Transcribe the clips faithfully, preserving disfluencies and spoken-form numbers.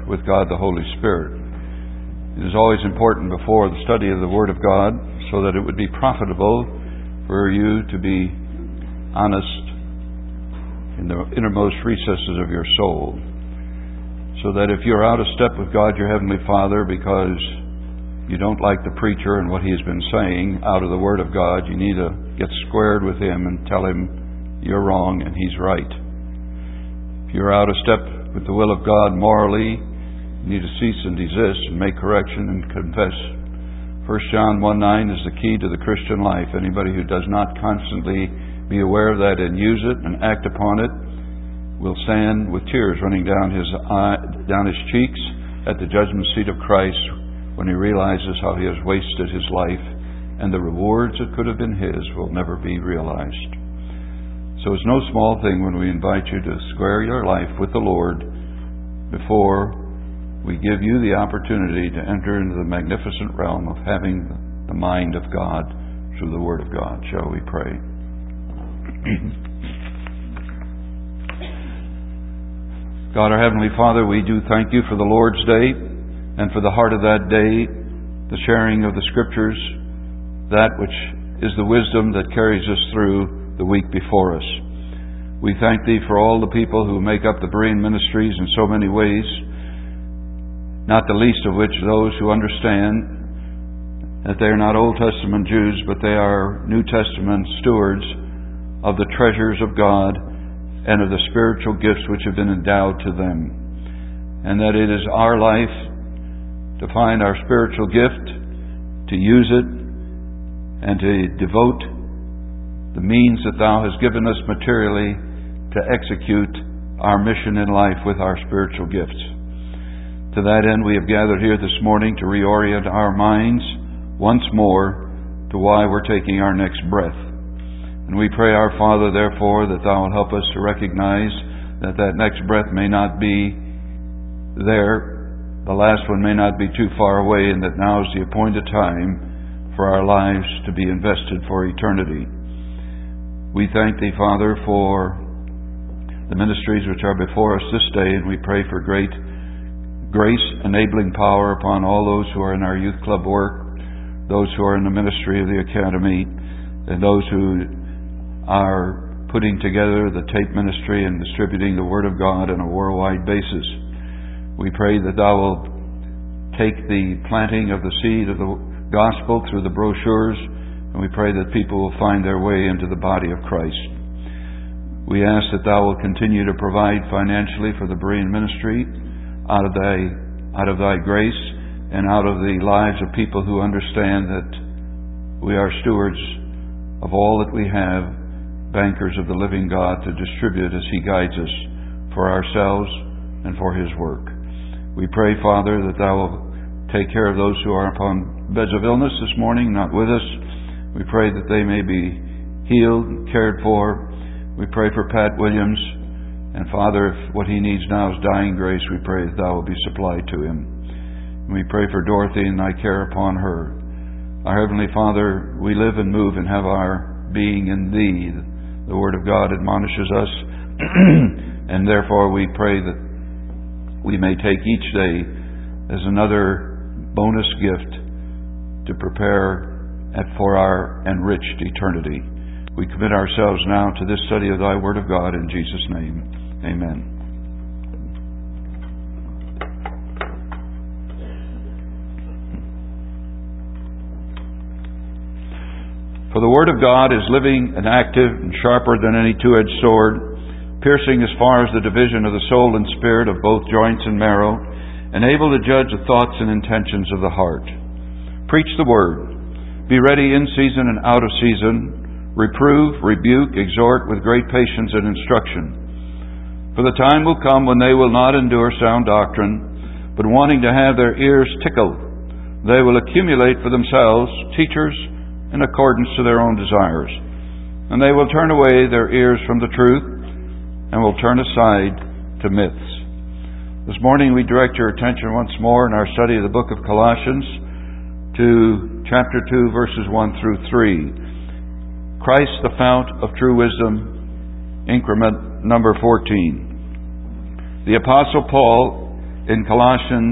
with God the Holy Spirit. It is always important before the study of the Word of God so that it would be profitable for you to be honest in the innermost recesses of your soul. So that if you're out of step with God, your Heavenly Father, because you don't like the preacher and what he's been saying out of the Word of God, you need to get squared with him and tell him you're wrong and he's right. If you're out of step with the will of God morally, you need to cease and desist and make correction and confess. First John one nine is the key to the Christian life. Anybody who does not constantly be aware of that and use it and act upon it will stand with tears running down his eye, down his cheeks at the judgment seat of Christ when he realizes how he has wasted his life, and the rewards that could have been his will never be realized. So it's no small thing when we invite you to square your life with the Lord before we give you the opportunity to enter into the magnificent realm of having the mind of God through the Word of God. Shall we pray? God, our Heavenly Father, we do thank you for the Lord's Day and for the heart of that day, the sharing of the Scriptures, that which is the wisdom that carries us through the week before us. We thank Thee for all the people who make up the Berean ministries in so many ways, not the least of which those who understand that they are not Old Testament Jews, but they are New Testament stewards of the treasures of God and of the spiritual gifts which have been endowed to them. And that it is our life to find our spiritual gift, to use it, and to devote the means that Thou hast given us materially to execute our mission in life with our spiritual gifts. To that end, we have gathered here this morning to reorient our minds once more to why we're taking our next breath. And we pray, our Father, therefore, that Thou will help us to recognize that that next breath may not be there, the last one may not be too far away, and that now is the appointed time for our lives to be invested for eternity. We thank Thee, Father, for the ministries which are before us this day, and we pray for great grace, enabling power upon all those who are in our youth club work, those who are in the ministry of the Academy, and those who are putting together the tape ministry and distributing the Word of God on a worldwide basis. We pray that Thou will take the planting of the seed of the gospel through the brochures, and we pray that people will find their way into the body of Christ. We ask that Thou will continue to provide financially for the Berean ministry out of Thy, out of Thy grace and out of the lives of people who understand that we are stewards of all that we have, bankers of the living God to distribute as He guides us for ourselves and for His work. We pray, Father, that Thou will take care of those who are upon beds of illness this morning, not with us. We pray that they may be healed and cared for. We pray for Pat Williams. And Father, if what he needs now is dying grace, we pray that Thou will be supplied to him. And we pray for Dorothy and Thy care upon her. Our Heavenly Father, we live and move and have our being in Thee. The Word of God admonishes us, and therefore we pray that we may take each day as another bonus gift to prepare for our enriched eternity. We commit ourselves now to this study of Thy Word of God in Jesus' name. Amen. For the Word of God is living and active and sharper than any two-edged sword, piercing as far as the division of the soul and spirit of both joints and marrow, and able to judge the thoughts and intentions of the heart. Preach the Word. Be ready in season and out of season. Reprove, rebuke, exhort with great patience and instruction. For the time will come when they will not endure sound doctrine, but wanting to have their ears tickled, they will accumulate for themselves teachers in accordance to their own desires. And they will turn away their ears from the truth and will turn aside to myths. This morning we direct your attention once more in our study of the book of Colossians to chapter two, verses one through three. Christ, the fount of true wisdom, increment number fourteen. The Apostle Paul in Colossians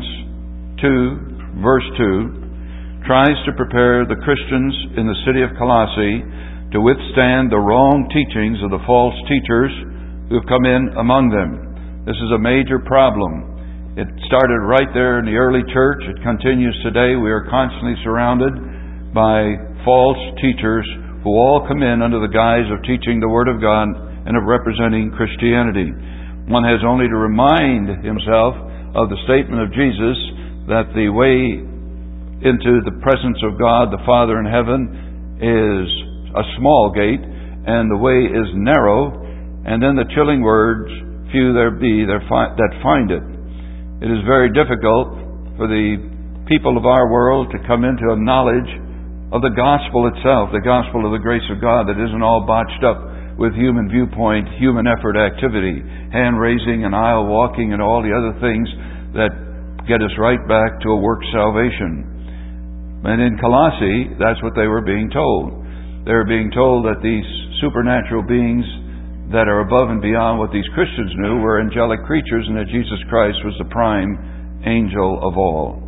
two, verse two, tries to prepare the Christians in the city of Colossae to withstand the wrong teachings of the false teachers who have come in among them. This is a major problem. It started right there in the early church. It continues today. We are constantly surrounded by false teachers who all come in under the guise of teaching the Word of God and of representing Christianity. One has only to remind himself of the statement of Jesus that the way into the presence of God the Father in heaven is a small gate, and the way is narrow, and then the chilling words, few there be that find it. It is very difficult for the people of our world to come into a knowledge of the gospel itself, the gospel of the grace of God that isn't all botched up with human viewpoint, human effort activity, hand raising and aisle walking and all the other things that get us right back to a work salvation. And in Colossae, that's what they were being told. They were being told that these supernatural beings that are above and beyond what these Christians knew were angelic creatures, and that Jesus Christ was the prime angel of all.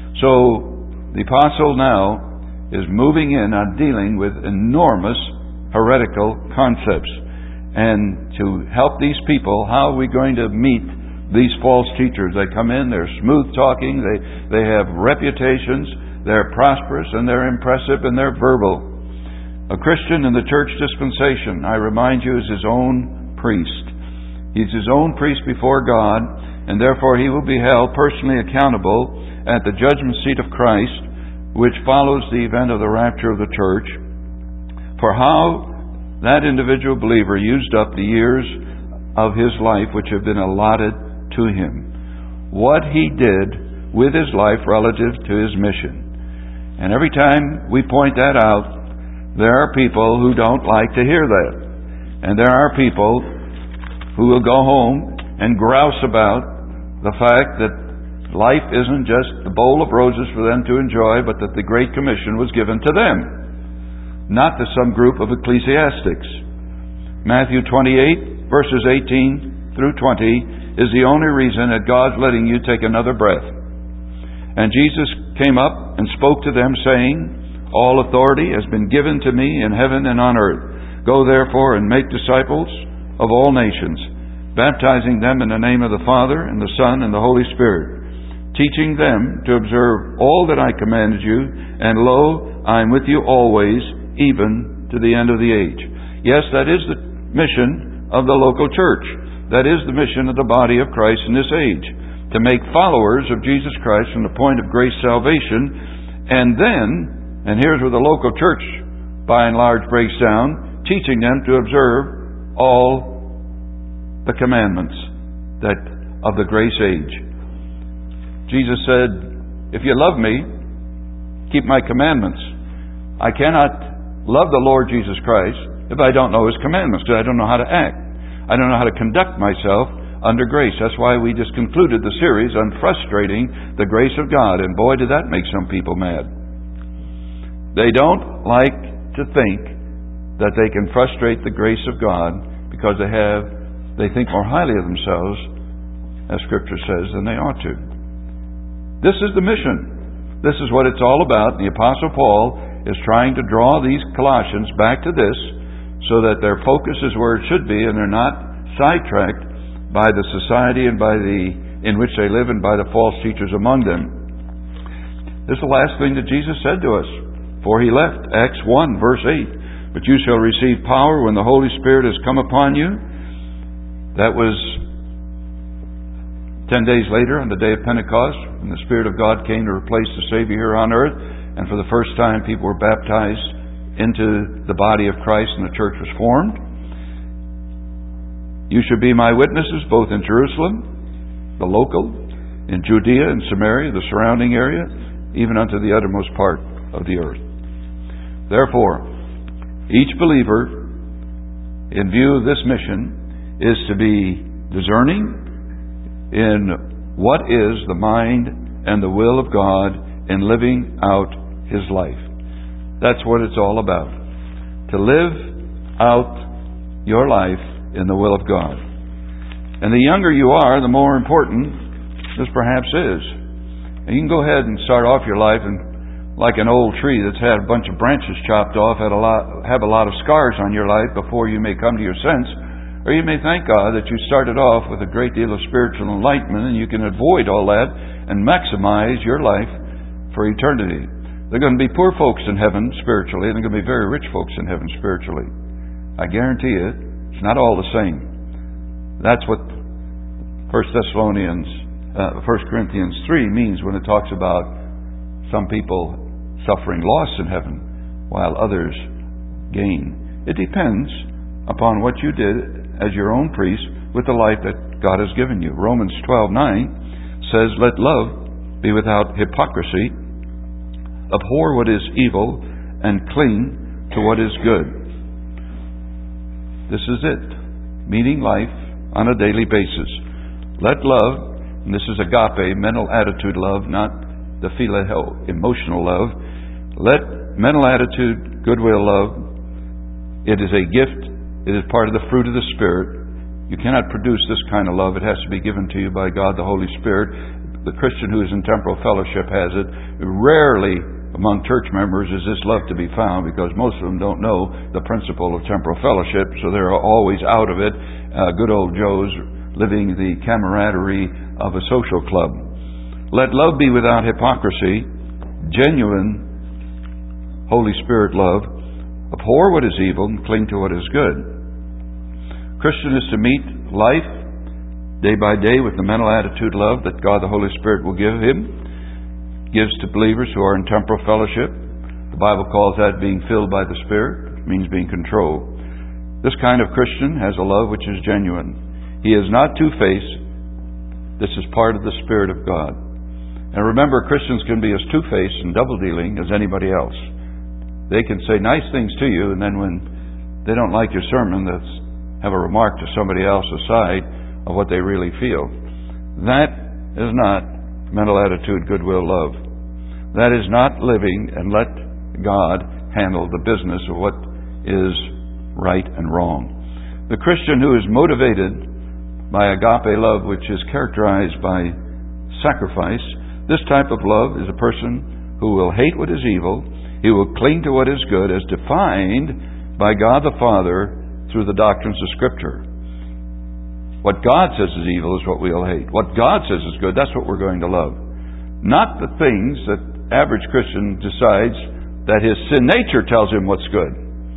So the apostle now is moving in on dealing with enormous heretical concepts. And to help these people, how are we going to meet these false teachers? They come in, they're smooth talking, they, they have reputations, they're prosperous, and they're impressive, and they're verbal. A Christian in the church dispensation, I remind you, is his own priest. He's his own priest before God, and therefore he will be held personally accountable at the judgment seat of Christ, which follows the event of the rapture of the church, for how that individual believer used up the years of his life which have been allotted to him. What he did with his life relative to his mission. And every time we point that out, there are people who don't like to hear that. And there are people who will go home and grouse about the fact that life isn't just a bowl of roses for them to enjoy, but that the Great Commission was given to them, not to some group of ecclesiastics. Matthew twenty-eight, verses eighteen through twenty, is the only reason that God's letting you take another breath. And Jesus came up and spoke to them, saying, all authority has been given to me in heaven and on earth. Go therefore and make disciples of all nations, baptizing them in the name of the Father and the Son and the Holy Spirit, teaching them to observe all that I commanded you, and lo, I am with you always, even to the end of the age. Yes, that is the mission of the local church. That is the mission of the body of Christ in this age, to make followers of Jesus Christ from the point of grace salvation, and then, and here's where the local church by and large breaks down, teaching them to observe all the commandments that of the grace age. Jesus said, if you love me, keep my commandments. I cannot love the Lord Jesus Christ if I don't know His commandments, because I don't know how to act. I don't know how to conduct myself under grace. That's why we just concluded the series on frustrating the grace of God. And boy, did that make some people mad. They don't like to think that they can frustrate the grace of God because they have, they think more highly of themselves, as Scripture says, than they ought to. This is the mission. This is what it's all about. The Apostle Paul is trying to draw these Colossians back to this so that their focus is where it should be, and they're not sidetracked by the society and by the in which they live and by the false teachers among them. This is the last thing that Jesus said to us before He left. Acts one, verse eight. But you shall receive power when the Holy Spirit has come upon you. That was ten days later on the day of Pentecost, when the Spirit of God came to replace the Savior here on earth, and for the first time people were baptized into the body of Christ and the church was formed. You should be my witnesses both in Jerusalem, the local, in Judea and Samaria, the surrounding area, even unto the uttermost part of the earth. Therefore, each believer, in view of this mission, is to be discerning in what is the mind and the will of God in living out His life. That's what it's all about. To live out your life in the will of God. And the younger you are, the more important This perhaps is. And you can go ahead and start off your life and, like an old tree that's had a bunch of branches chopped off, had a lot, have a lot of scars on your life before you may come to your sense. Or you may thank God that you started off with a great deal of spiritual enlightenment and you can avoid all that and maximize your life for eternity. There are going to be poor folks in heaven spiritually, and there are going to be very rich folks in heaven spiritually. I guarantee you, it's not all the same. That's what First Thessalonians, uh, First Corinthians three means when it talks about some people suffering loss in heaven while others gain. It depends upon what you did as your own priest with the life that God has given you. Romans twelve nine says, "Let love be without hypocrisy. Abhor what is evil and cling to what is good." This is it. Meaning life on a daily basis. Let love, and this is agape, mental attitude love, not the phileo, emotional love. Let mental attitude, goodwill love, it is a gift. It is part of the fruit of the Spirit. You cannot produce this kind of love. It has to be given to you by God the Holy Spirit. The Christian who is in temporal fellowship has it. Rarely among church members is this love to be found, because most of them don't know the principle of temporal fellowship, so they're always out of it. Uh, good old Joe's living the camaraderie of a social club. Let love be without hypocrisy, genuine Holy Spirit love. Abhor what is evil and cling to what is good. Christian is to meet life day by day with the mental attitude love that God the Holy Spirit will give him, gives to believers who are in temporal fellowship. The Bible calls that being filled by the Spirit. It means being controlled. This kind of Christian has a love which is genuine. He is not two-faced. This is part of the Spirit of God. And remember, Christians can be as two-faced and double-dealing as anybody else. They can say nice things to you, and then when they don't like your sermon, that's have a remark to somebody else aside of what they really feel. That is not mental attitude, goodwill, love. That is not living and let God handle the business of what is right and wrong. The Christian who is motivated by agape love, which is characterized by sacrifice, this type of love is a person who will hate what is evil. He will cling to what is good as defined by God the Father through the doctrines of Scripture. What God says is evil is what we'll hate. What God says is good, that's what we're going to love. Not the things that average Christian decides that his sin nature tells him what's good.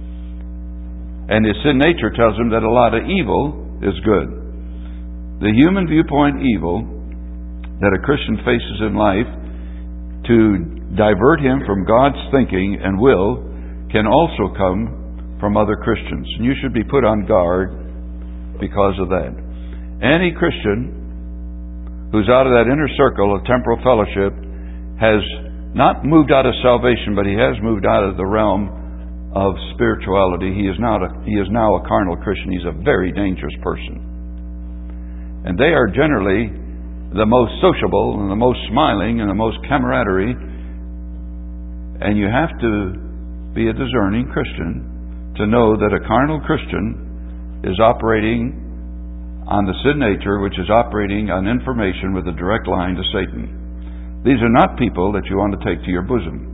And his sin nature tells him that a lot of evil is good. The human viewpoint evil that a Christian faces in life to divert him from God's thinking and will can also come from other Christians. And you should be put on guard because of that. Any Christian who's out of that inner circle of temporal fellowship has not moved out of salvation, but he has moved out of the realm of spirituality. He is not a, he is now a carnal Christian. He's a very dangerous person. And they are generally the most sociable and the most smiling and the most camaraderie. And you have to be a discerning Christian to know that a carnal Christian is operating on the sin nature, which is operating on information with a direct line to Satan. These are not people that you want to take to your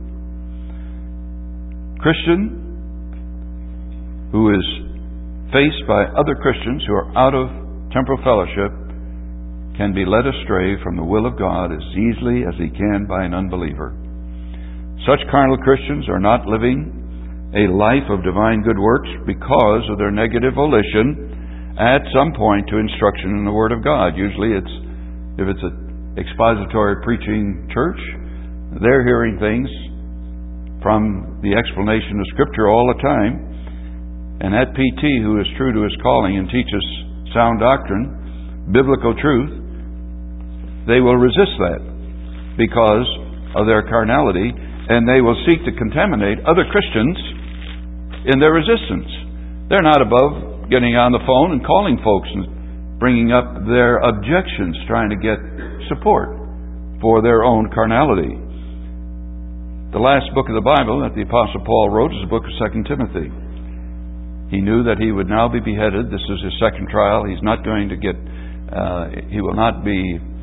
bosom. Christian who is faced by other Christians who are out of temporal fellowship can be led astray from the will of God as easily as he can by an unbeliever. Such carnal Christians are not living a life of divine good works because of their negative volition at some point to instruction in the Word of God. Usually it's, if it's an expository preaching church, they're hearing things from the explanation of Scripture all the time. And that P T who is true to his calling and teaches sound doctrine, biblical truth, they will resist that because of their carnality, and they will seek to contaminate other Christians in their resistance. They're not above getting on the phone and calling folks and bringing up their objections, trying to get support for their own carnality. The last book of the Bible that the Apostle Paul wrote is the book of Second Timothy. He knew that he would now be beheaded. This is his second trial. He's not going to get, uh, he will not be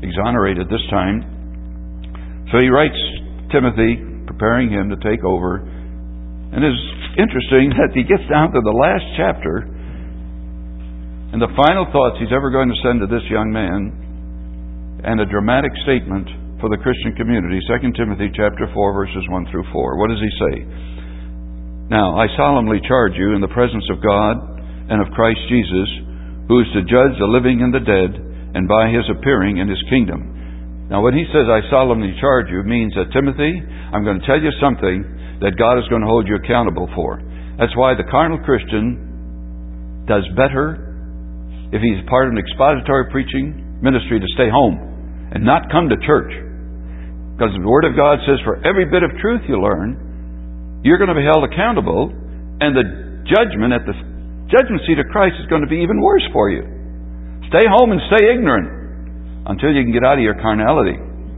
exonerated this time. So he writes Timothy, preparing him to take over. And it's interesting that he gets down to the last chapter, and the final thoughts he's ever going to send to this young man, and a dramatic statement for the Christian community. Second Timothy chapter four, verses one through four. What does he say? Now, I solemnly charge you in the presence of God and of Christ Jesus, who is to judge the living and the dead, and by his appearing in his kingdom. Now, when he says, I solemnly charge you, means that, Timothy, I'm going to tell you something that God is going to hold you accountable for. That's why the carnal Christian does better if he's part of an expository preaching ministry to stay home and not come to church. Because the Word of God says, for every bit of truth you learn, you're going to be held accountable, and the judgment at the judgment seat of Christ is going to be even worse for you. Stay home and stay ignorant until you can get out of your carnality.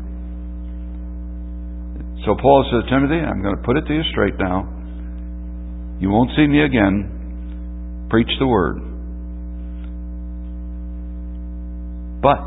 So Paul says, Timothy, I'm going to put it to you straight now. You won't see me again. Preach the Word. But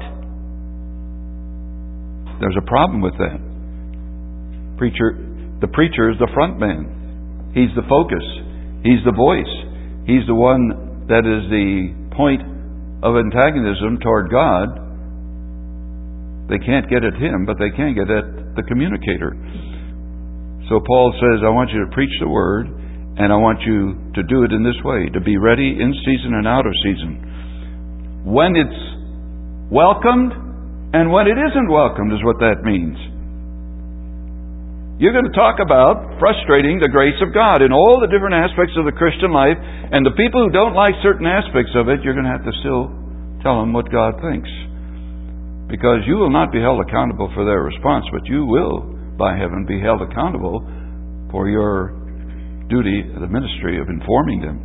there's a problem with that. Preacher, the preacher is the front man. He's the focus. He's the voice. He's the one that is the point of antagonism toward God. They can't get at him, but they can get at the communicator. So Paul says, I want you to preach the Word, and I want you to do it in this way, to be ready in season and out of season. When it's welcomed, and when it isn't welcomed is what that means. You're going to talk about frustrating the grace of God in all the different aspects of the Christian life, and the people who don't like certain aspects of it, you're going to have to still tell them what God thinks. Because you will not be held accountable for their response, but you will, by heaven, be held accountable for your duty, the ministry of informing them.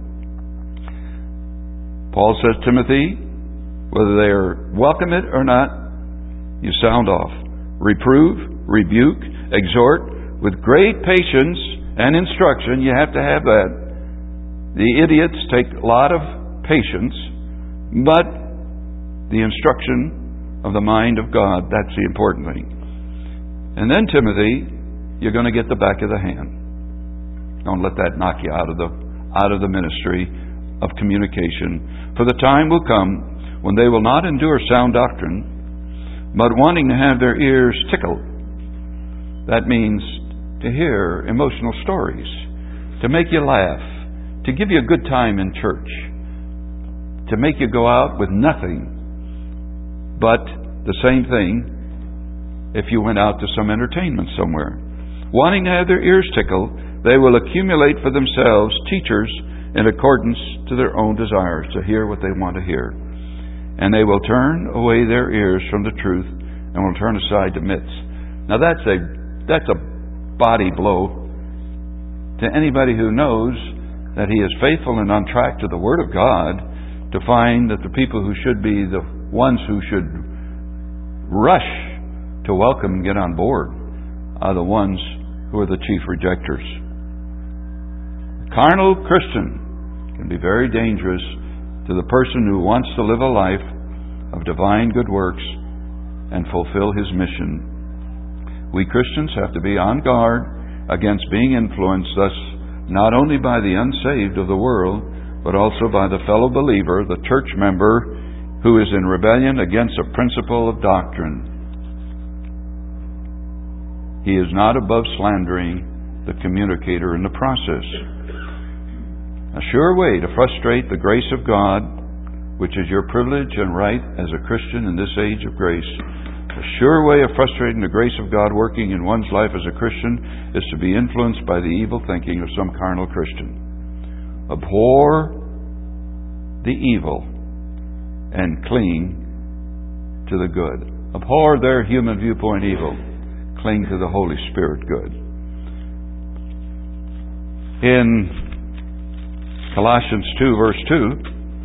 Paul says, Timothy, whether they are welcome it or not, you sound off. Reprove, rebuke, exhort, with great patience and instruction. You have to have that. The idiots take a lot of patience, but the instruction of the mind of God, that's the important thing. And then, Timothy, you're going to get the back of the hand. Don't let that knock you out of the out of the ministry of communication. For the time will come when they will not endure sound doctrine, but wanting to have their ears tickled. That means to hear emotional stories, to make you laugh, to give you a good time in church, to make you go out with nothing but the same thing if you went out to some entertainment somewhere. Wanting to have their ears tickled, they will accumulate for themselves teachers in accordance to their own desires, to hear what they want to hear. And they will turn away their ears from the truth and will turn aside to myths. Now that's a that's a body blow to anybody who knows that he is faithful and on track to the Word of God, to find that the people who should be the ones who should rush to welcome and get on board are the ones who are the chief rejectors. Carnal Christian can be very dangerous to the person who wants to live a life of divine good works and fulfill his mission. We Christians have to be on guard against being influenced thus not only by the unsaved of the world, but also by the fellow believer, the church member, who is in rebellion against a principle of doctrine. He is not above slandering the communicator in the process. A sure way to frustrate the grace of God, which is your privilege and right as a Christian in this age of grace, a sure way of frustrating the grace of God working in one's life as a Christian is to be influenced by the evil thinking of some carnal Christian. Abhor the evil and cling to the good. Abhor their human viewpoint evil. Cling to the Holy Spirit good. In Colossians two, verse two,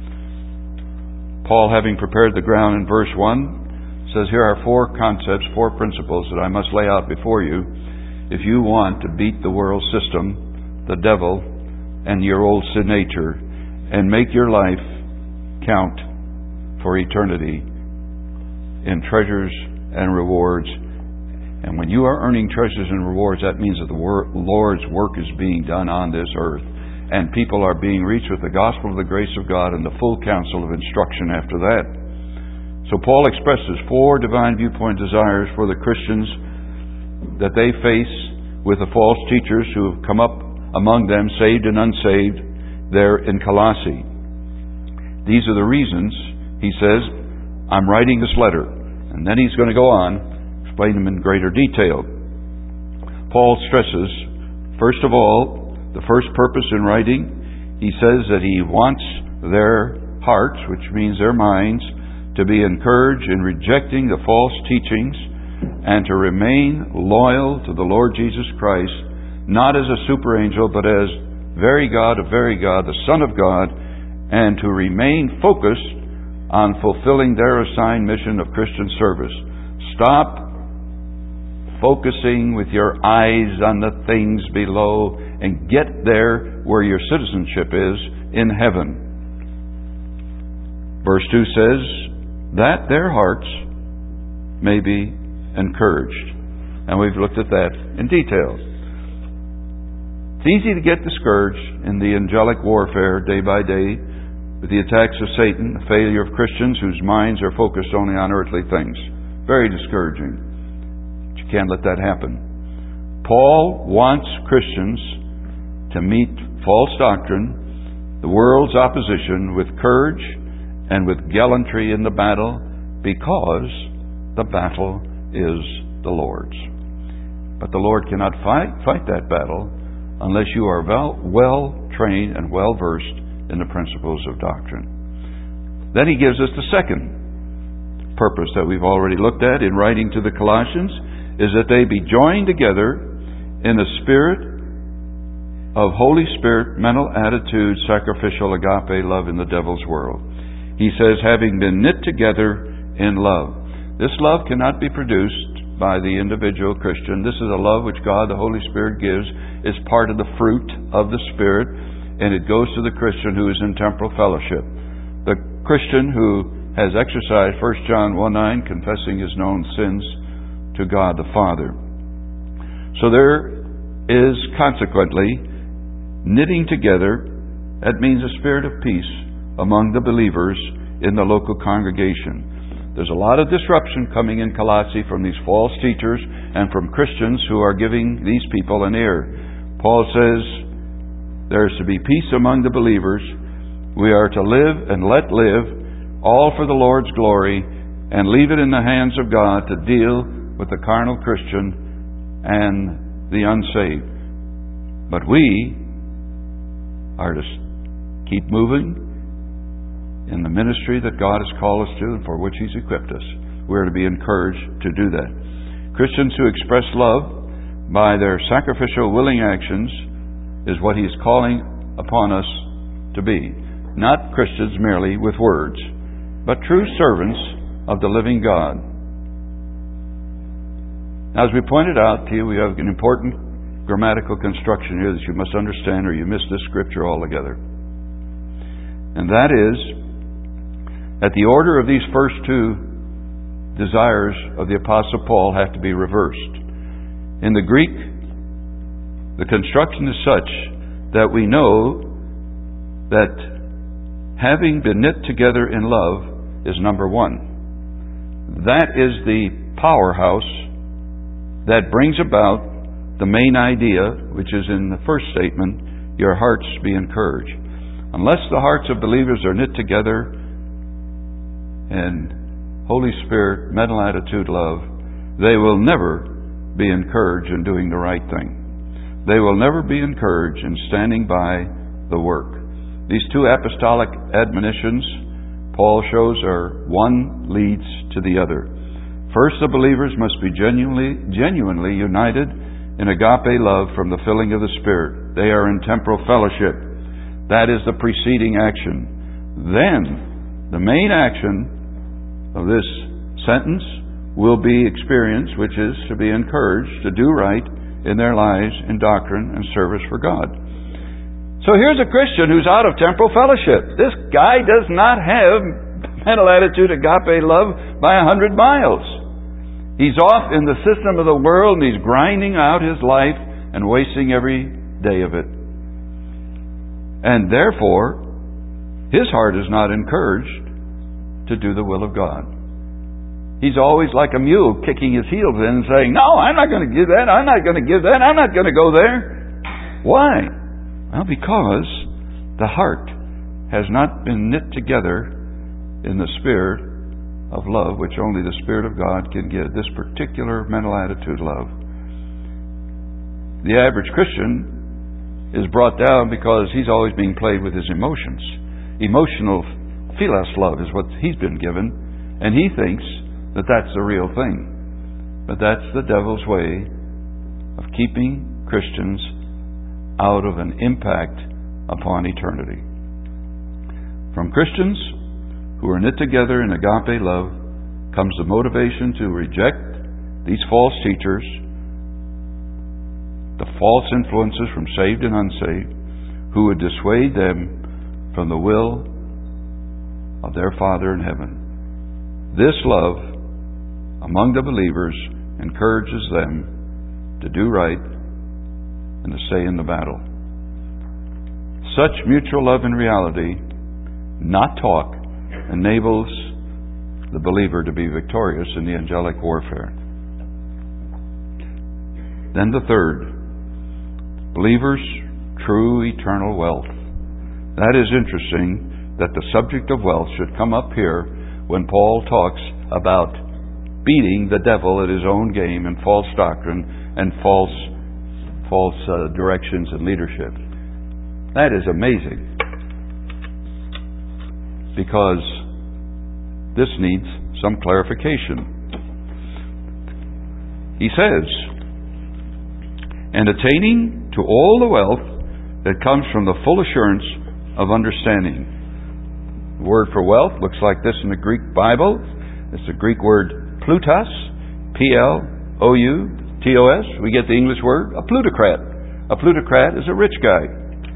Paul, having prepared the ground in verse one, says, here are four concepts, four principles that I must lay out before you if you want to beat the world system, the devil, and your old sin nature, and make your life count for eternity in treasures and rewards. And when you are earning treasures and rewards, that means that the Lord's work is being done on this earth. And people are being reached with the gospel of the grace of God and the full counsel of instruction after that. So Paul expresses four divine viewpoint desires for the Christians that they face with the false teachers who have come up among them, saved and unsaved, there in Colossae. These are the reasons, he says, I'm writing this letter. And then he's going to go on, explain them in greater detail. Paul stresses, first of all, the first purpose in writing, he says that he wants their hearts, which means their minds, to be encouraged in rejecting the false teachings and to remain loyal to the Lord Jesus Christ, not as a super angel, but as very God of very God, the Son of God, and to remain focused on fulfilling their assigned mission of Christian service. Stop focusing with your eyes on the things below and get there where your citizenship is, in heaven. Verse two says, that their hearts may be encouraged. And we've looked at that in detail. It's easy to get discouraged in the angelic warfare day by day with the attacks of Satan, the failure of Christians whose minds are focused only on earthly things. Very discouraging. But you can't let that happen. Paul wants Christians to meet false doctrine, the world's opposition, with courage and with gallantry in the battle, because the battle is the Lord's. But the Lord cannot fight, fight that battle unless you are well, well trained and well versed in the principles of doctrine. Then he gives us the second purpose that we've already looked at in writing to the Colossians, is that they be joined together in a spirit of Holy Spirit, mental attitude, sacrificial agape love in the devil's world. He says, having been knit together in love. This love cannot be produced by the individual Christian. This is a love which God, the Holy Spirit, gives. It's part of the fruit of the Spirit, and it goes to the Christian who is in temporal fellowship. The Christian who has exercised First John one nine, confessing his known sins to God the Father. So there is consequently knitting together. That means a spirit of peace among the believers in the local congregation. There's a lot of disruption coming in Colossae from these false teachers and from Christians who are giving these people an ear. Paul says there is to be peace among the believers. We are to live and let live, all for the Lord's glory, and leave it in the hands of God to deal with the carnal Christian and the unsaved. But we are to keep moving in the ministry that God has called us to and for which He's equipped us. We're to be encouraged to do that. Christians who express love by their sacrificial, willing actions is what He's calling upon us to be. Not Christians merely with words, but true servants of the living God. Now, as we pointed out to you, we have an important grammatical construction here that you must understand, or you miss this scripture altogether. And that is that the order of these first two desires of the Apostle Paul have to be reversed. In the Greek, the construction is such that we know that having been knit together in love is number one. That is the powerhouse that brings about the main idea, which is in the first statement, your hearts be encouraged. Unless the hearts of believers are knit together in Holy Spirit, mental attitude, love, they will never be encouraged in doing the right thing. They will never be encouraged in standing by the work. These two apostolic admonitions, Paul shows, are one leads to the other. First, the believers must be genuinely, genuinely united in agape love from the filling of the Spirit. They are in temporal fellowship. That is the preceding action. Then, the main action of this sentence will be experience, which is to be encouraged to do right in their lives in doctrine and service for God. So here's a Christian who's out of temporal fellowship. This guy does not have mental attitude agape love by a hundred miles. He's off in the system of the world and he's grinding out his life and wasting every day of it. And therefore, his heart is not encouraged to do the will of God. He's always like a mule kicking his heels in and saying, no, I'm not going to give that, I'm not going to give that, I'm not going to go there. Why? Well, because the heart has not been knit together in the spirit of love, which only the Spirit of God can give, this particular mental attitude love. The average Christian is brought down because he's always being played with his emotions. Emotional philos love is what he's been given, and he thinks that that's the real thing. But that's the devil's way of keeping Christians out of an impact upon eternity. From Christians who are knit together in agape love comes the motivation to reject these false teachers, the false influences from saved and unsaved, who would dissuade them from the will of their Father in heaven. This love among the believers encourages them to do right and to stay in the battle. Such mutual love in reality, not talk, enables the believer to be victorious in the angelic warfare. Then the third, believers' true eternal wealth. That is interesting that the subject of wealth should come up here when Paul talks about beating the devil at his own game and false doctrine and false false uh, directions and leadership. That is amazing, because this needs some clarification. He says, and attaining to all the wealth that comes from the full assurance of understanding. The word for wealth looks like this in the Greek Bible. It's the Greek word plutos, P L O U T O S. We get the English word, a plutocrat. A plutocrat is a rich guy.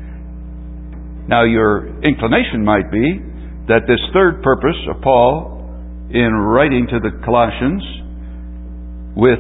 Now your inclination might be that this third purpose of Paul in writing to the Colossians with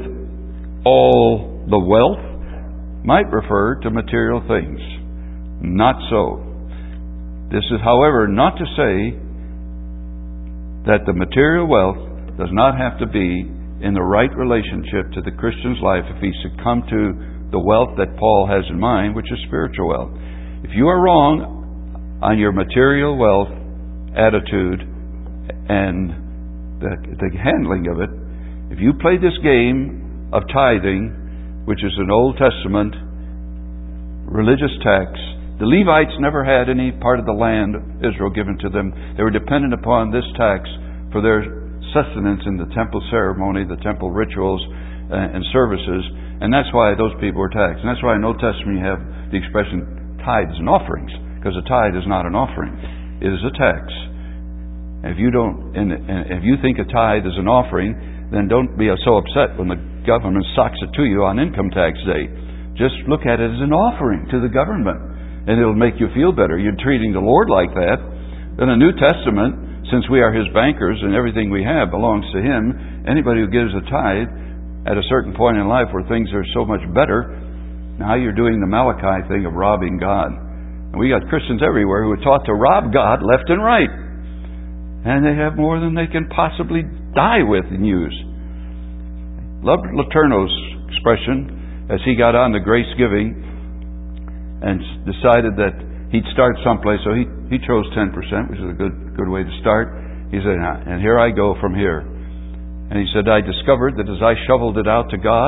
all the wealth might refer to material things. Not so. This is, however, not to say that the material wealth does not have to be in the right relationship to the Christian's life if he succumb to the wealth that Paul has in mind, which is spiritual wealth. If you are wrong on your material wealth attitude and the, the handling of it, if you play this game of tithing, which is an Old Testament religious tax, the Levites never had any part of the land of Israel given to them. They were dependent upon this tax for their sustenance in the temple ceremony, the temple rituals and services, and that's why those people were taxed. And that's why in the Old Testament you have the expression tithes and offerings, because a tithe is not an offering. It is a tax. If you don't, and if you think a tithe is an offering, then don't be so upset when the government socks it to you on income tax day. Just look at it as an offering to the government, and it'll make you feel better. You're treating the Lord like that. In the New Testament, since we are His bankers and everything we have belongs to Him, anybody who gives a tithe at a certain point in life where things are so much better, now you're doing the Malachi thing of robbing God. And we got Christians everywhere who are taught to rob God left and right. And they have more than they can possibly die with and use. Loved Letourneau's expression as he got on to grace giving and decided that he'd start someplace. So he, he chose ten percent, which is a good good way to start. He said, and here I go from here. And he said, I discovered that as I shoveled it out to God,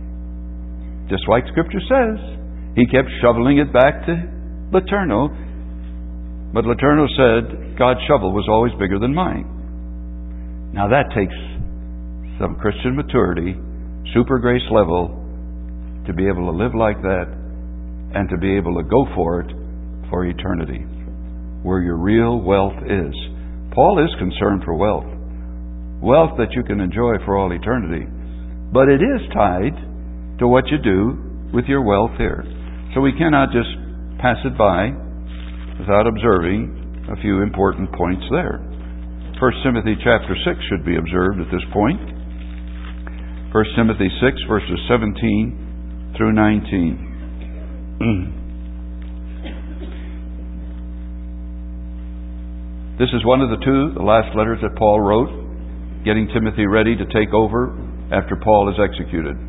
just like Scripture says, he kept shoveling it back to Letourneau. But Letourneau said, God's shovel was always bigger than mine. Now that takes some Christian maturity, super grace level, to be able to live like that and to be able to go for it for eternity, where your real wealth is. Paul is concerned for wealth. Wealth that you can enjoy for all eternity. But it is tied to what you do with your wealth here. So we cannot just pass it by without observing a few important points there. First Timothy chapter six should be observed at this point. First Timothy six, verses seventeen through nineteen. This is one of the two, the last letters that Paul wrote, getting Timothy ready to take over after Paul is executed.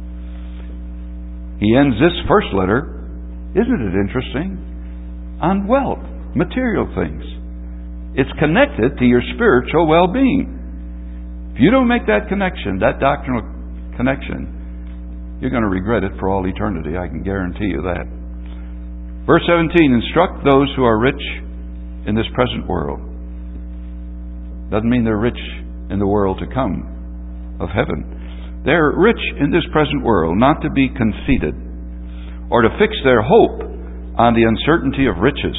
He ends this first letter, isn't it interesting, on wealth, material things. It's connected to your spiritual well-being. If you don't make that connection, that doctrinal connection, you're going to regret it for all eternity. I can guarantee you that. Verse seventeen, instruct those who are rich in this present world. Doesn't mean they're rich in the world to come of heaven. They're rich in this present world, not to be conceited or to fix their hope on the uncertainty of riches.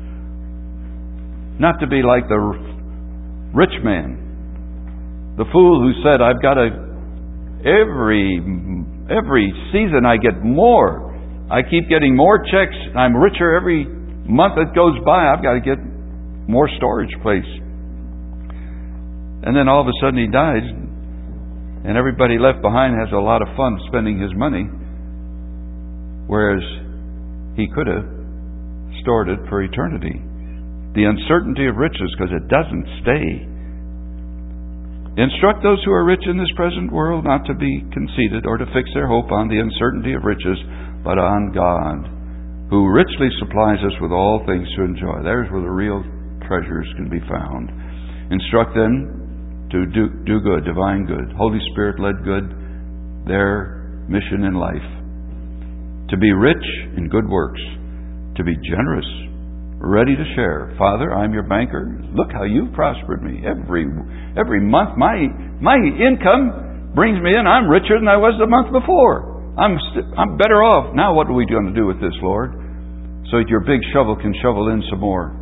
Not to be like the rich man, the fool who said, I've got to, every, every season I get more. I keep getting more checks. I'm richer every month that goes by. I've got to get more storage place. And then all of a sudden he dies, and everybody left behind has a lot of fun spending his money, whereas he could have stored it for eternity. The uncertainty of riches, because it doesn't stay. Instruct those who are rich in this present world not to be conceited or to fix their hope on the uncertainty of riches, but on God, who richly supplies us with all things to enjoy. There's where the real treasures can be found. Instruct them to do, do good, divine good, Holy Spirit-led good, their mission in life. To be rich in good works, to be generous, ready to share. Father, I'm your banker. Look how you've prospered me. Every every month my my income brings me in. I'm richer than I was the month before. I'm st- I'm better off. Now what are we going to do with this, Lord? So that your big shovel can shovel in some more.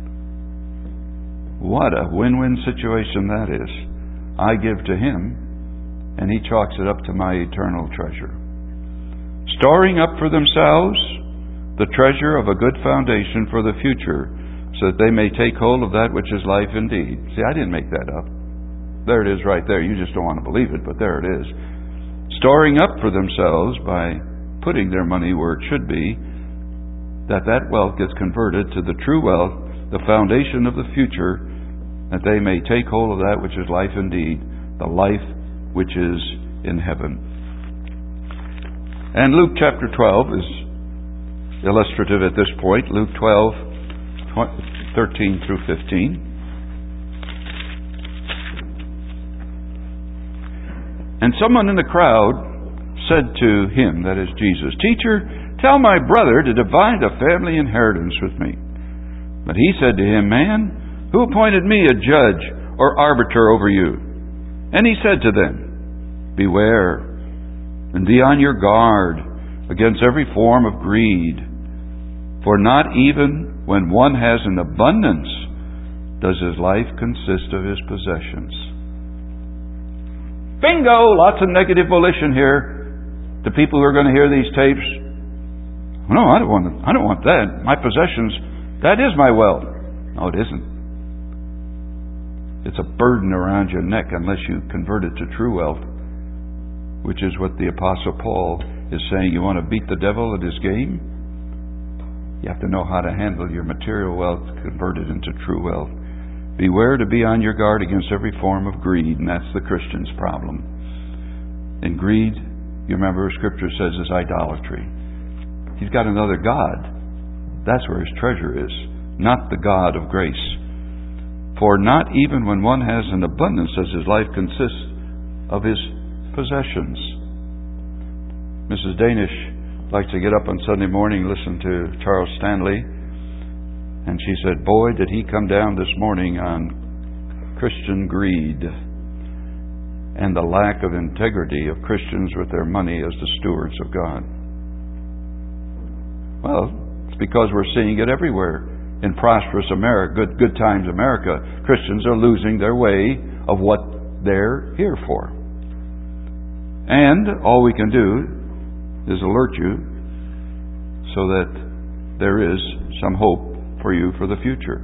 What a win-win situation that is. I give to Him, and He chalks it up to my eternal treasure. Storing up for themselves the treasure of a good foundation for the future, so that they may take hold of that which is life indeed. See, I didn't make that up. There it is right there. You just don't want to believe it, but there it is. Storing up for themselves by putting their money where it should be, that that wealth gets converted to the true wealth, the foundation of the future, that they may take hold of that which is life indeed, the life which is in heaven. And Luke chapter twelve is illustrative at this point. Luke twelve, thirteen through fifteen. And someone in the crowd said to him, that is Jesus, Teacher, tell my brother to divide the family inheritance with me. But he said to him, Man, who appointed me a judge or arbiter over you? And he said to them, Beware, and be on your guard against every form of greed. For not even when one has an abundance does his life consist of his possessions. Bingo! Lots of negative volition here. The people who are going to hear these tapes, no, I don't want. I don't want that. My possessions, that is my wealth. No, it isn't. It's a burden around your neck unless you convert it to true wealth, which is what the Apostle Paul is saying. You want to beat the devil at his game? You have to know how to handle your material wealth, convert it into true wealth. Beware to be on your guard against every form of greed, and that's the Christian's problem. And greed, you remember Scripture says, is idolatry. He's got another God. That's where his treasure is, not the God of grace. For not even when one has an abundance does his life consist of his possessions. Missus Danish likes to get up on Sunday morning and listen to Charles Stanley. And she said, boy, did he come down this morning on Christian greed and the lack of integrity of Christians with their money as the stewards of God. Well, it's because we're seeing it everywhere. In prosperous America, good, good times America, Christians are losing their way of what they're here for. And all we can do is alert you so that there is some hope for you for the future.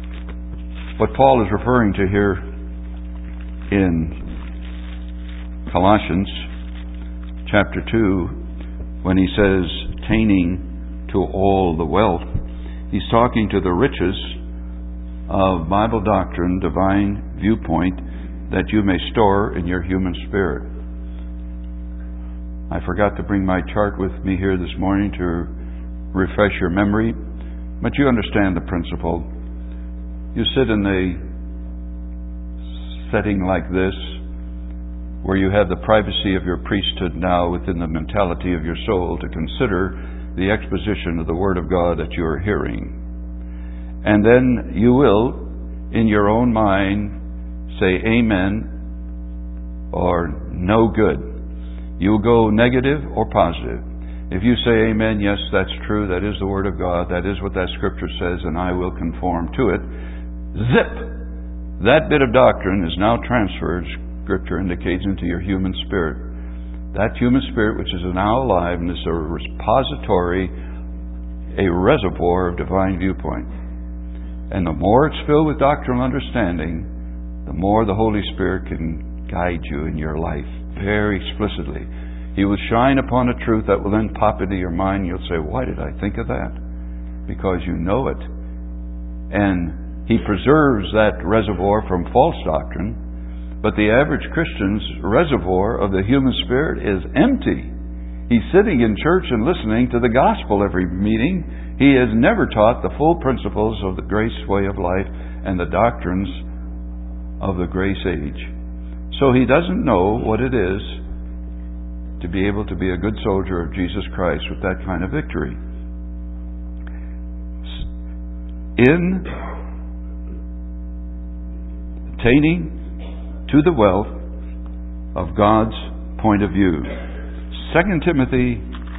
What Paul is referring to here in Colossians chapter two, when he says, attaining to all the wealth, he's talking to the riches of Bible doctrine, divine viewpoint, that you may store in your human spirit. I forgot to bring my chart with me here this morning to refresh your memory, but you understand the principle. You sit in a setting like this, where you have the privacy of your priesthood now within the mentality of your soul to consider the exposition of the Word of God that you are hearing. And then you will, in your own mind, say amen or no good. You'll go negative or positive. If you say amen, yes, that's true, that is the Word of God, that is what that Scripture says, and I will conform to it, zip! That bit of doctrine is now transferred, Scripture indicates, into your human spirit. That human spirit, which is now alive and is a repository, a reservoir of divine viewpoint. And the more it's filled with doctrinal understanding, the more the Holy Spirit can guide you in your life very explicitly. He will shine upon a truth that will then pop into your mind. You'll say, why did I think of that? Because you know it. And He preserves that reservoir from false doctrine. But the average Christian's reservoir of the human spirit is empty. He's sitting in church and listening to the gospel every meeting. He has never taught the full principles of the grace way of life and the doctrines of the grace age. So he doesn't know what it is to be able to be a good soldier of Jesus Christ with that kind of victory. In attaining to the wealth of God's point of view. Second Timothy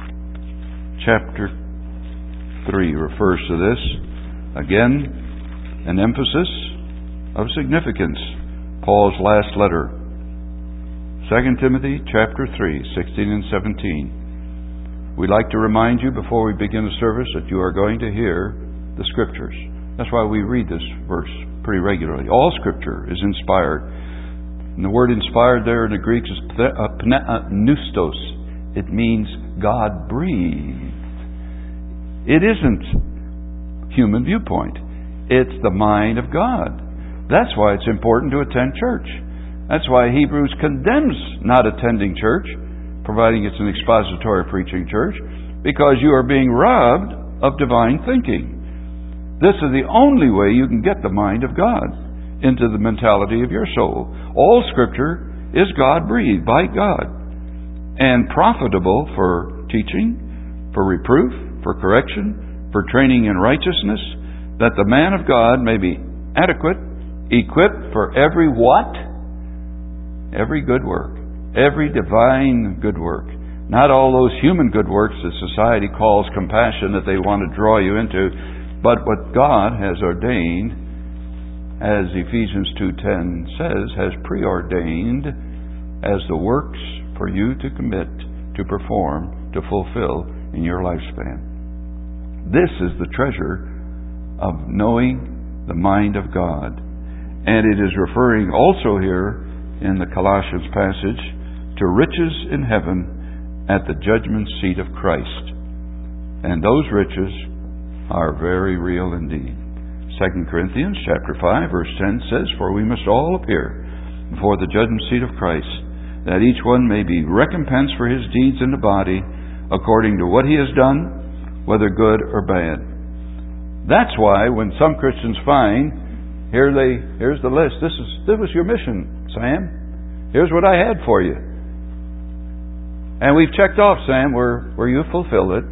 chapter three refers to this. Again, an emphasis of significance. Paul's last letter. Second Timothy chapter three, sixteen and seventeen. We'd like to remind you before we begin the service that you are going to hear the Scriptures. That's why we read this verse pretty regularly. All Scripture is inspired. And the word inspired there in the Greek is pneustos. It means God breathed. It isn't human viewpoint. It's the mind of God. That's why it's important to attend church. That's why Hebrews condemns not attending church, providing it's an expository preaching church, because you are being robbed of divine thinking. This is the only way you can get the mind of God into the mentality of your soul. All Scripture is God-breathed by God and profitable for teaching, for reproof, for correction, for training in righteousness, that the man of God may be adequate, equipped for every what? Every good work. Every divine good work. Not all those human good works that society calls compassion that they want to draw you into, but what God has ordained, as Ephesians two ten says, has preordained as the works for you to commit, to perform, to fulfill in your lifespan. This is the treasure of knowing the mind of God. And it is referring also here in the Colossians passage to riches in heaven at the judgment seat of Christ. And those riches are very real indeed. Second Corinthians chapter five verse ten says, for we must all appear before the judgment seat of Christ, that each one may be recompensed for his deeds in the body according to what he has done, whether good or bad. That's why when some Christians find, here they, here's the list. This is this was your mission, Sam. Here's what I had for you. And we've checked off, Sam, where, where you fulfilled it.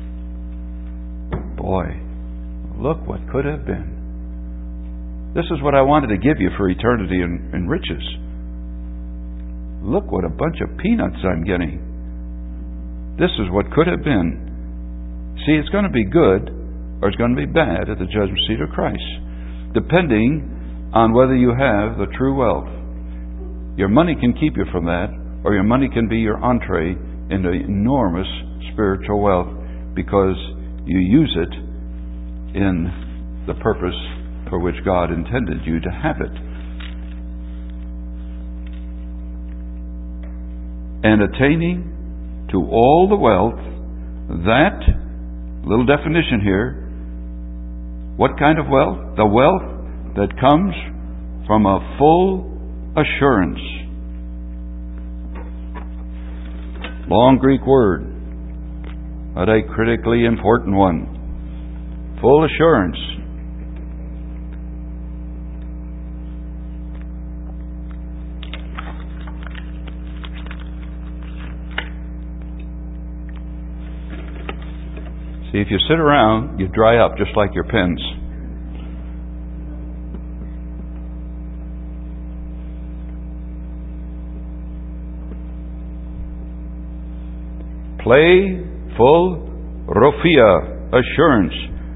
Boy, look what could have been. This is what I wanted to give you for eternity and, and riches. Look what a bunch of peanuts I'm getting. This is what could have been. See, it's going to be good or it's going to be bad at the judgment seat of Christ, depending on whether you have the true wealth. Your money can keep you from that, or your money can be your entree into enormous spiritual wealth because you use it in the purpose for which God intended you to have it. and attaining to all the wealth that, little definition here, what kind of wealth? The wealth that comes from a full assurance. Long Greek word, but a critically important one. Full assurance. See, if you sit around, you dry up just like your pens. Playful rophia, assurance.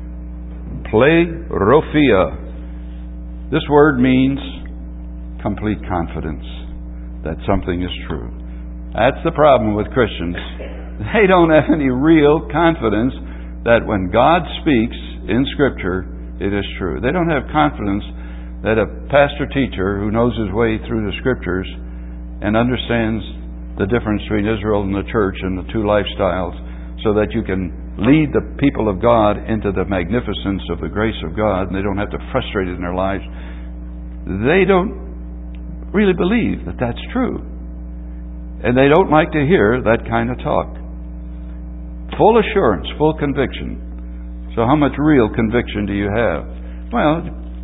Playrophia. This word means complete confidence that something is true. That's the problem with Christians. They don't have any real confidence that when God speaks in Scripture, it is true. They don't have confidence that a pastor-teacher who knows his way through the Scriptures and understands the difference between Israel and the church and the two lifestyles, so that you can lead the people of God into the magnificence of the grace of God, and they don't have to frustrate it in their lives. They don't really believe that that's true. And they don't like to hear that kind of talk. Full assurance, full conviction. So how much real conviction do you have? Well,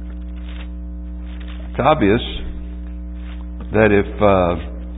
it's obvious that if uh,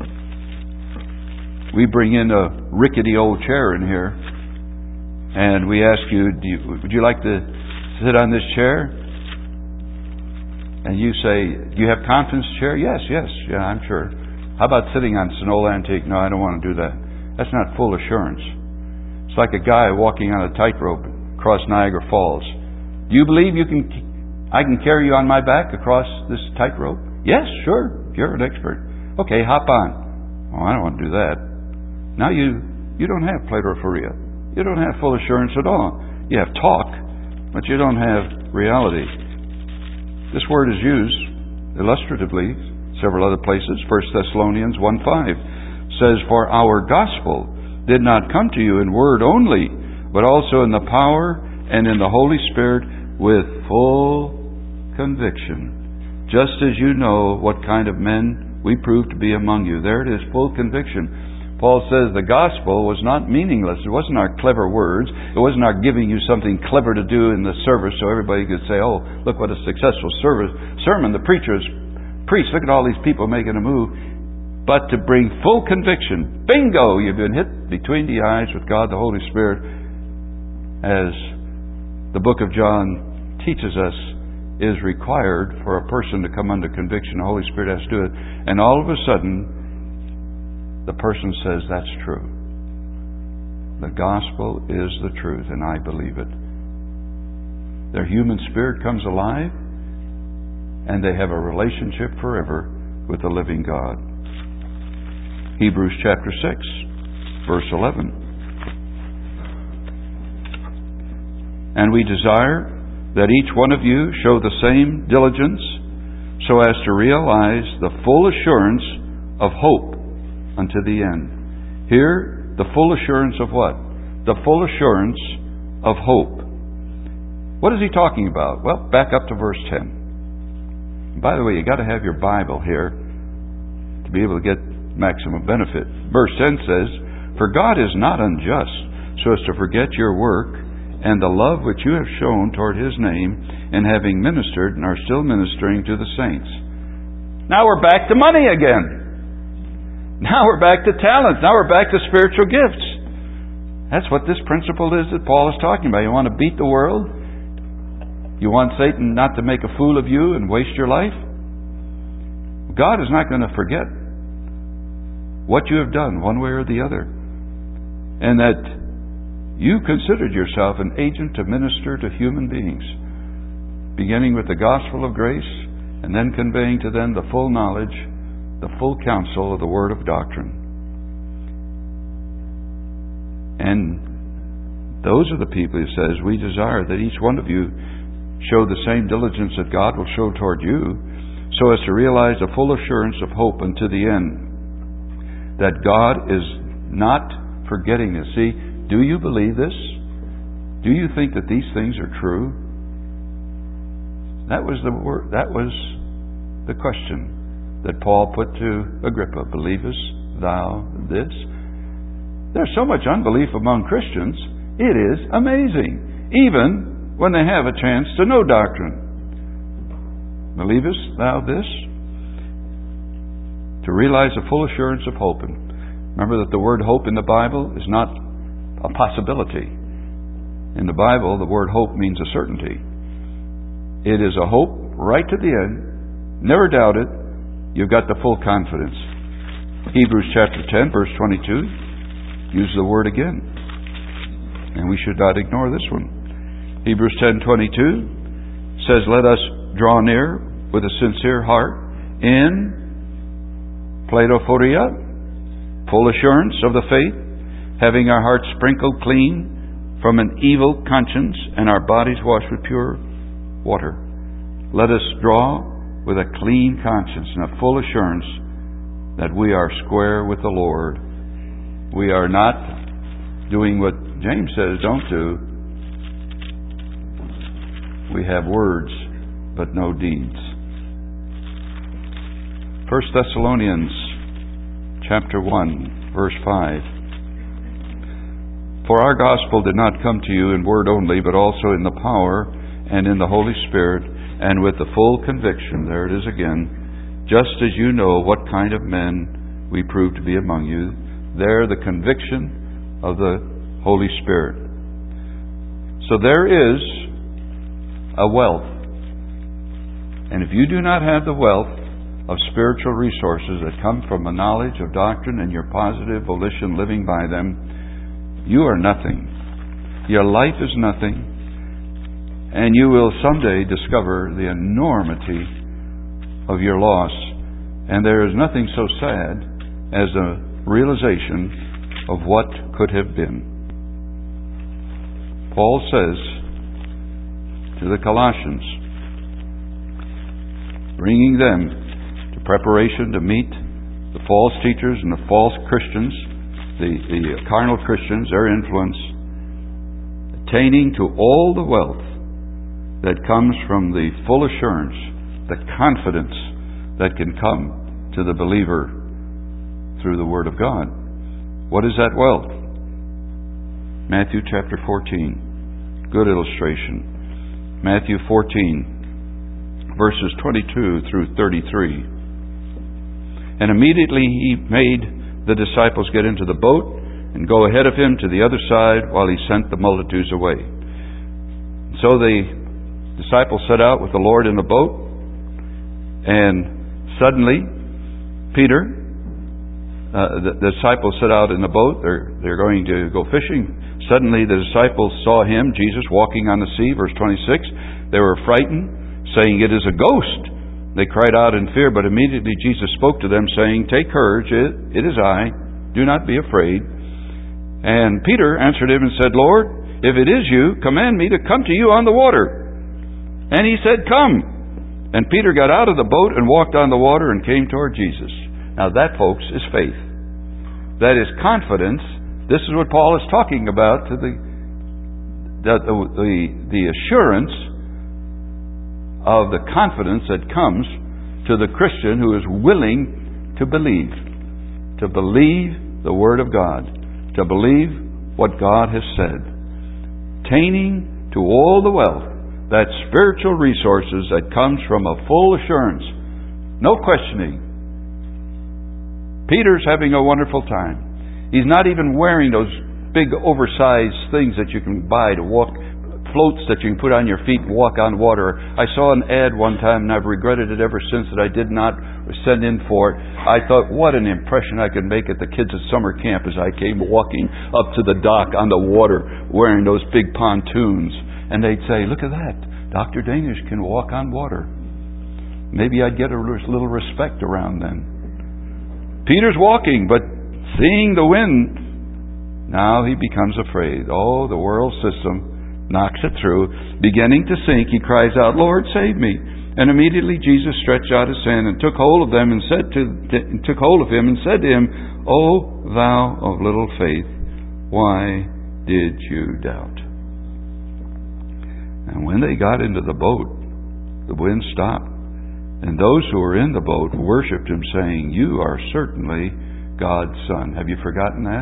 we bring in a rickety old chair in here and we ask you, do you, would you like to sit on this chair? And you say, do you have confidence in the chair? Yes, yes, yeah, I'm sure. How about sitting on an old antique? No, I don't want to do that. That's not full assurance. It's like a guy walking on a tightrope across Niagara Falls. Do you believe you can? I can carry you on my back across this tightrope? Yes, sure. You're an expert. Okay, hop on. Oh, I don't want to do that. Now you you don't have plerothoria. You don't have full assurance at all. You have talk, but you don't have reality. This word is used illustratively several other places. First Thessalonians one five says, "For our gospel did not come to you in word only, but also in the power and in the Holy Spirit with full conviction, just as you know what kind of men we proved to be among you." There it is, full conviction. Paul says the gospel was not meaningless. It wasn't our clever words. It wasn't our giving you something clever to do in the service so everybody could say, oh, look what a successful service sermon the preacher has preached. Look at all these people making a move. But to bring full conviction. Bingo! You've been hit between the eyes with God the Holy Spirit, as the book of John teaches us is required for a person to come under conviction. The Holy Spirit has to do it. And all of a sudden, the person says, that's true. The gospel is the truth, and I believe it. Their human spirit comes alive, and they have a relationship forever with the living God. Hebrews chapter six, verse eleven. And we desire that each one of you show the same diligence so as to realize the full assurance of hope unto the end. Here, the full assurance of what? The full assurance of hope. What is he talking about? Well, back up to verse ten. By the way, you got to have your Bible here to be able to get maximum benefit. Verse ten says, "For God is not unjust, so as to forget your work and the love which you have shown toward His name, and having ministered and are still ministering to the saints." Now we're back to money again. Now we're back to talents. Now we're back to spiritual gifts. That's what this principle is that Paul is talking about. You want to beat the world? You want Satan not to make a fool of you and waste your life? God is not going to forget what you have done, one way or the other. And that you considered yourself an agent to minister to human beings, beginning with the gospel of grace, and then conveying to them the full knowledge, the full counsel of the word of doctrine. And those are the people, he says, we desire that each one of you show the same diligence that God will show toward you, so as to realize the full assurance of hope unto the end. that God is not forgetting us. See, do you believe this? Do you think that these things are true? That was the word, that was the question that Paul put to Agrippa. Believest thou this? There's so much unbelief among Christians, it is amazing, even when they have a chance to know doctrine. Believest thou this? To realize the full assurance of hope. And remember that the word hope in the Bible is not a possibility. In the Bible, the word hope means a certainty. It is a hope right to the end. Never doubt it. You've got the full confidence. Hebrews chapter ten, verse twenty-two, uses the word again. And we should not ignore this one. Hebrews ten twenty-two says, let us draw near with a sincere heart in pleidophoria, full assurance of the faith, having our hearts sprinkled clean from an evil conscience and our bodies washed with pure water. Let us draw with a clean conscience and a full assurance that we are square with the Lord. We are not doing what James says don't do. We have words, but no deeds. First Thessalonians chapter one, verse five. For our gospel did not come to you in word only, but also in the power and in the Holy Spirit, and with the full conviction, there it is again, just as you know what kind of men we prove to be among you, there the conviction of the Holy Spirit. So there is a wealth. And if you do not have the wealth of spiritual resources that come from a knowledge of doctrine and your positive volition living by them, you are nothing. Your life is nothing. And you will someday discover the enormity of your loss. And there is nothing so sad as the realization of what could have been. Paul says to the Colossians, bringing them to preparation to meet the false teachers and the false Christians, the, the carnal Christians, their influence, attaining to all the wealth that comes from the full assurance, the confidence that can come to the believer through the Word of God. What is that wealth? Matthew chapter fourteen. Good illustration. Matthew fourteen, verses twenty-two through thirty-three. And immediately he made the disciples get into the boat and go ahead of him to the other side while he sent the multitudes away. So the disciples set out with the Lord in the boat, and suddenly Peter, uh, the, the disciples set out in the boat. They're, they're going to go fishing. Suddenly the disciples saw him, Jesus, walking on the sea, verse twenty-six. They were frightened, saying, "It is a ghost." They cried out in fear, but immediately Jesus spoke to them, saying, "Take courage, it, it is I. Do not be afraid." And Peter answered him and said, "Lord, if it is you, command me to come to you on the water." And he said, "Come." And Peter got out of the boat and walked on the water and came toward Jesus. Now that, folks, is faith. That is confidence. This is what Paul is talking about, to the the, the, the assurance of the confidence that comes to the Christian who is willing to believe. To believe the Word of God. To believe what God has said. Attaining to all the wealth, that spiritual resources that comes from a full assurance. No questioning. Peter's having a wonderful time. He's not even wearing those big oversized things that you can buy to walk, floats that you can put on your feet and walk on water. I saw an ad one time and I've regretted it ever since that I did not send in for it. I thought, what an impression I could make at the kids at summer camp as I came walking up to the dock on the water wearing those big pontoons. And they'd say, "Look at that. Doctor Danish can walk on water." Maybe I'd get a little respect around then. Peter's walking, but seeing the wind, now he becomes afraid. Oh, the world system knocks it through. Beginning to sink, he cries out, "Lord, save me." And immediately Jesus stretched out his hand and took hold of them and said to took hold of him and said to him, O thou of little faith, why did you doubt? And when they got into the boat, the wind stopped, and those who were in the boat worshipped him, saying, You are certainly God's Son. Have you forgotten that?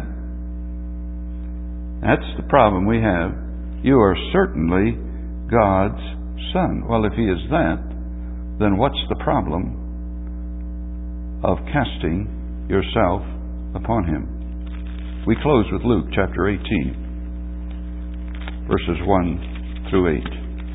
That's the problem we have. You are certainly God's Son. Well, if he is that, then what's the problem of casting yourself upon him? We close with Luke chapter eighteen, verses one through eight.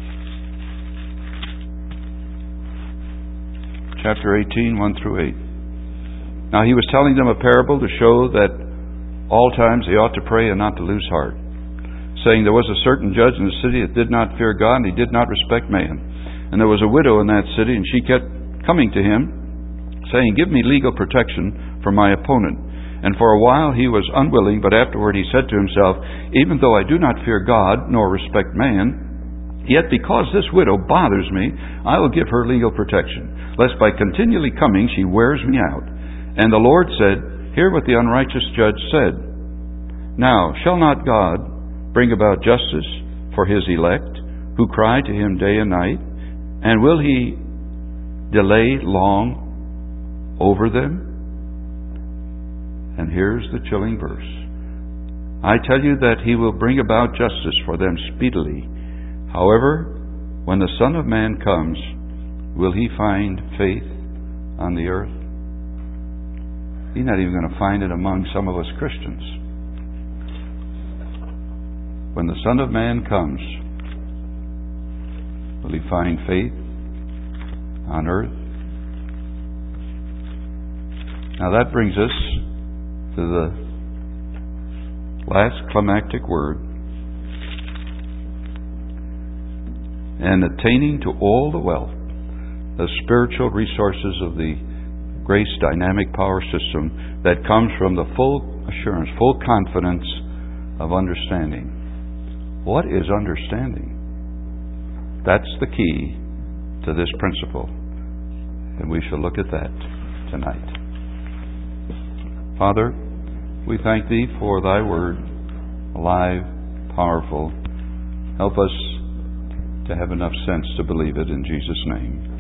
Chapter eighteen, one through eight. Now he was telling them a parable to show that all times they ought to pray and not to lose heart, saying, There was a certain judge in the city that did not fear God, and he did not respect man. And there was a widow in that city, and she kept coming to him, saying, Give me legal protection for my opponent. And for a while he was unwilling, but afterward he said to himself, Even though I do not fear God, nor respect man, yet because this widow bothers me, I will give her legal protection, lest by continually coming she wears me out. And the Lord said, Hear what the unrighteous judge said. Now, shall not God bring about justice for his elect, who cry to him day and night? And will he delay long over them? And here's the chilling verse. I tell you that he will bring about justice for them speedily. However, when the Son of Man comes, will he find faith on the earth? He's not even going to find it among some of us Christians. When the Son of Man comes, will he find faith on earth? Now that brings us to the last climactic word. And attaining to all the wealth, the spiritual resources of the grace dynamic power system that comes from the full assurance, full confidence of understanding. What is understanding? That's the key to this principle. And we shall look at that tonight. Father, we thank Thee for Thy Word, alive, powerful. Help us to have enough sense to believe it in Jesus' name.